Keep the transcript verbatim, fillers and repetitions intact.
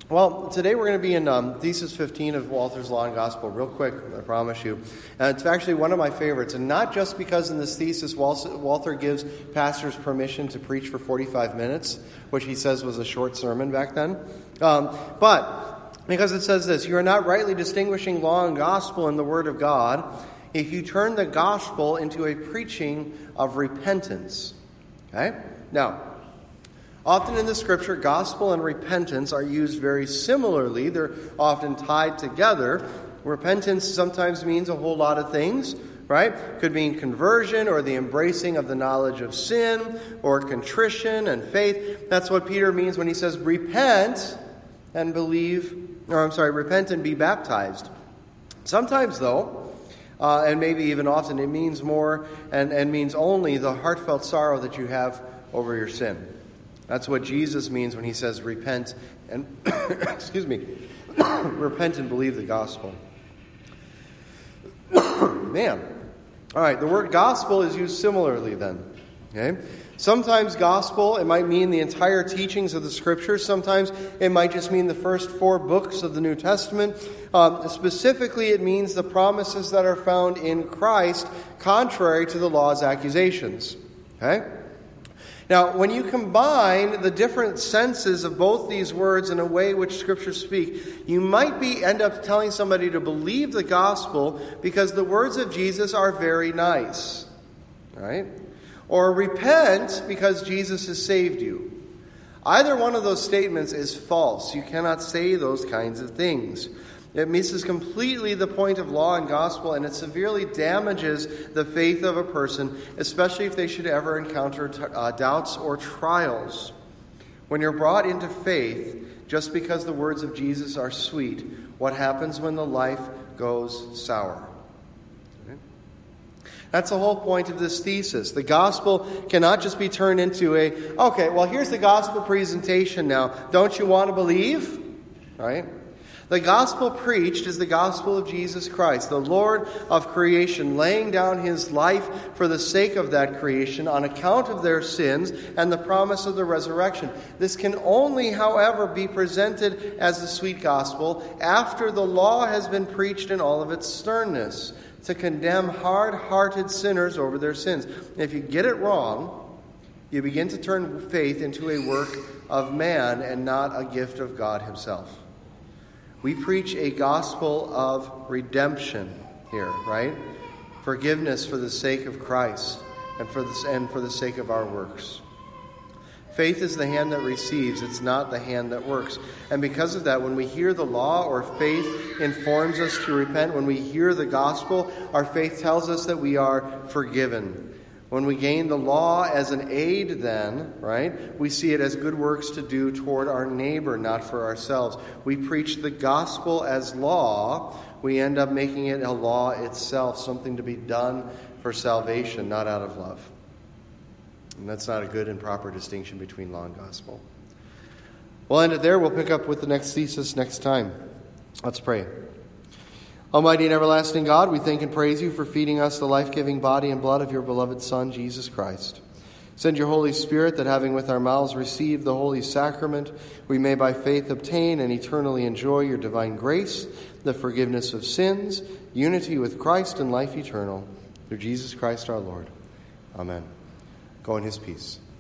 Well, today we're going to be in um, Thesis fifteen of Walther's Law and Gospel, real quick, I promise you. And it's actually one of my favorites, and not just because in this thesis Walther gives pastors permission to preach for forty-five minutes, which he says was a short sermon back then, um, but because it says this: you are not rightly distinguishing law and gospel in the Word of God if you turn the gospel into a preaching of repentance. Okay? Now, often in the Scripture, gospel and repentance are used very similarly. They're often tied together. Repentance sometimes means a whole lot of things, right? Could mean conversion or the embracing of the knowledge of sin or contrition and faith. That's what Peter means when he says repent and believe, or I'm sorry, repent and be baptized. Sometimes, though, uh, and maybe even often, it means more and, and means only the heartfelt sorrow that you have over your sin. That's what Jesus means when he says repent and, excuse me, repent and believe the gospel. Man. All right, the word gospel is used similarly then. Okay? Sometimes gospel, it might mean the entire teachings of the Scripture. Sometimes it might just mean the first four books of the New Testament. Um, specifically, it means the promises that are found in Christ, contrary to the law's accusations. Okay? Now, when you combine the different senses of both these words in a way which Scriptures speak, you might be end up telling somebody to believe the gospel because the words of Jesus are very nice, right? Or repent because Jesus has saved you. Either one of those statements is false. You cannot say those kinds of things. It misses completely the point of law and gospel, and it severely damages the faith of a person, especially if they should ever encounter t- uh, doubts or trials. When you're brought into faith, just because the words of Jesus are sweet, what happens when the life goes sour? Okay? That's the whole point of this thesis. The gospel cannot just be turned into a, okay, well, here's the gospel presentation now. Don't you want to believe? Right? The gospel preached is the gospel of Jesus Christ, the Lord of creation, laying down his life for the sake of that creation on account of their sins and the promise of the resurrection. This can only, however, be presented as the sweet gospel after the law has been preached in all of its sternness to condemn hard-hearted sinners over their sins. If you get it wrong, you begin to turn faith into a work of man and not a gift of God himself. We preach a gospel of redemption here, right? Forgiveness for the sake of Christ and for the, and for the sake of our works. Faith is the hand that receives, it's not the hand that works. And because of that, when we hear the law or faith informs us to repent, when we hear the gospel, our faith tells us that we are forgiven. When we gain the law as an aid then, right, we see it as good works to do toward our neighbor, not for ourselves. We preach the gospel as law. We end up making it a law itself, something to be done for salvation, not out of love. And that's not a good and proper distinction between law and gospel. We'll end it there. We'll pick up with the next thesis next time. Let's pray. Almighty and everlasting God, we thank and praise you for feeding us the life-giving body and blood of your beloved Son, Jesus Christ. Send your Holy Spirit that, having with our mouths received the holy sacrament, we may by faith obtain and eternally enjoy your divine grace, the forgiveness of sins, unity with Christ, and life eternal. Through Jesus Christ our Lord. Amen. Go in his peace.